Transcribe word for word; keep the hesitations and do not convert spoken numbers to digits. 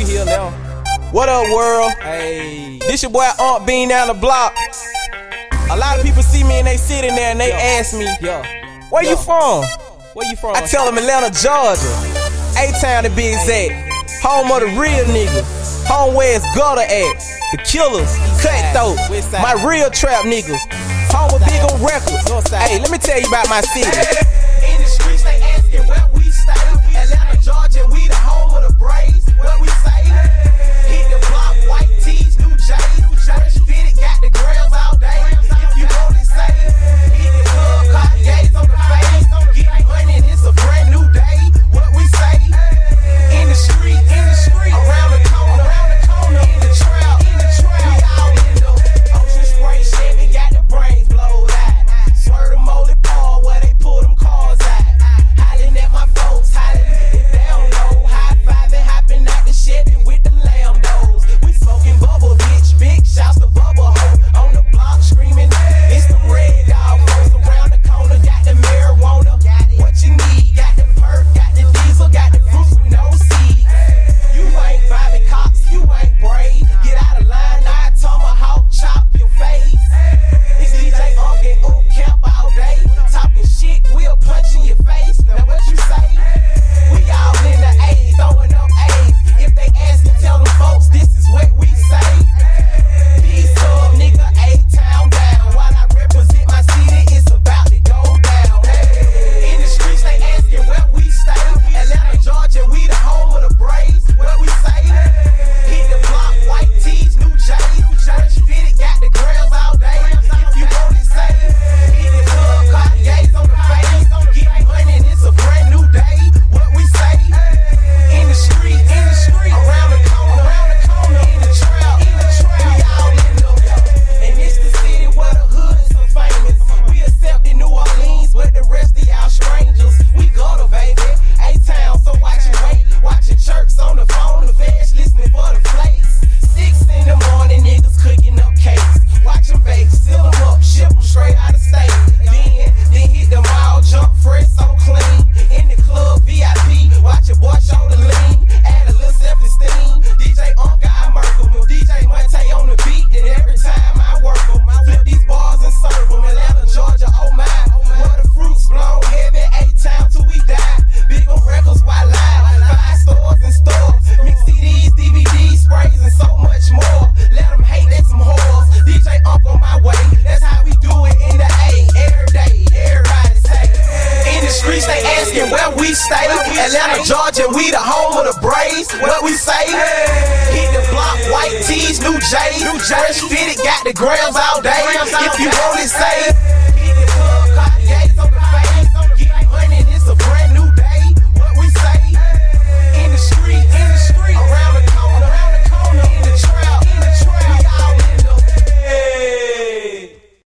we here now. What up, world? Hey. This your boy Aunt Bean down the block. A lot of people see me and they sitting there and they Yo. ask me, Yo. where Yo. you from? Where you from? I tell them Atlanta, Georgia. A-Town to be exact. Home of the real niggas. Home where it's gutter at. The killers, cutthroat. West side. My real trap niggas. Home with big on records. North side. Hey, let me tell you about my city. In the streets, they asking where we stay. Atlanta, Georgia, we the home of the Braves. What we say? Hit the block, white tees, new J's. Fresh fitted, got the grills all day. If you only say, hit the club, Cartiers on the face. Get money, and it's a brand new day. What we say? In the street, in the street, around the corner, around the corner, in the trail, in the trail. We out in the ocean spray Chevy, got the brains blowed out. Swerve the moldy Paul where they pull them cars out. Hollering at my folks, hollering if they don't know. High fiving, hopping out the Chevy with the Lambos. We smoking bubble, bitch, big shouts to bubble hoe. On the block screaming, it's the red dog folks around the corner. Got the marijuana, what you need? Got the perk, got the diesel, got the fruit with no seeds. You ain't Bobby Cox, you ain't brave. Get out of line, I tomahawk, chop your face. It's D J Unk and Oop Camp all day. Talking shit, we'll punch in your face. Now what you say? We all in the A, throwing up A's. If they ask you, tell them folks, this is what we say. Peace up, nigga, A-Town down. While I represent my city, it's about to go down. In the streets, they asking where we stay. Atlanta, Georgia, we the home of the Braves. What we say? Hit the block, white tees, new J's. Fresh fitted, got the grills all day. If you want it, say, hit the club, Cartiers on the face. Get money, and it's a brand new day. What we say? In the street, in the street, around the corner, around the corner, in the trail, in the trail. We out in the, and it's the city where the hoods are famous. We accepted New Orleans, but the rest of y'all strangers. We gutter, baby, A-Town, so watch your weight. Watching chirps on the phone, the feds listening for the flakes. Six in the morning, niggas cooking up cakes. Watch them bake, seal them up, ship them straight out of state. Then, then hit the mall, jump fresh, so clean. In the club, V I P, watch your boy show the lean. Add a little self-esteem. D J Unk, I murk 'em. If D J Monte on the beat, then every time I work 'em. I flip these bars and serve 'em. Atlanta, Georgia, oh my. Where the fruits blown heavy, A-Town till we die. Big on records, why lie? Five stores and stores. Mix C Ds, D V Ds, sprays, and so much more. Let them hate, that's some whores. D J Unk on my way. That's how we do it in the A. Every day, everybody say. In the streets, they asking where we stay. Atlanta, Georgia, we the home of the Braves. What we say? Hit the block, white tees, new J's. Fresh fitted, got the grills all day. If you want it, say.